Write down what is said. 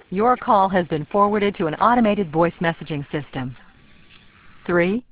Your call has been forwarded to an automated voice messaging system. 3